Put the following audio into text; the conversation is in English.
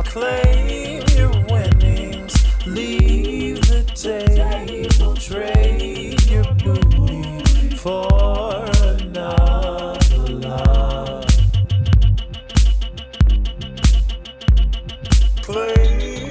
Claim your winnings, leave the table, trade your booty for another love. Claim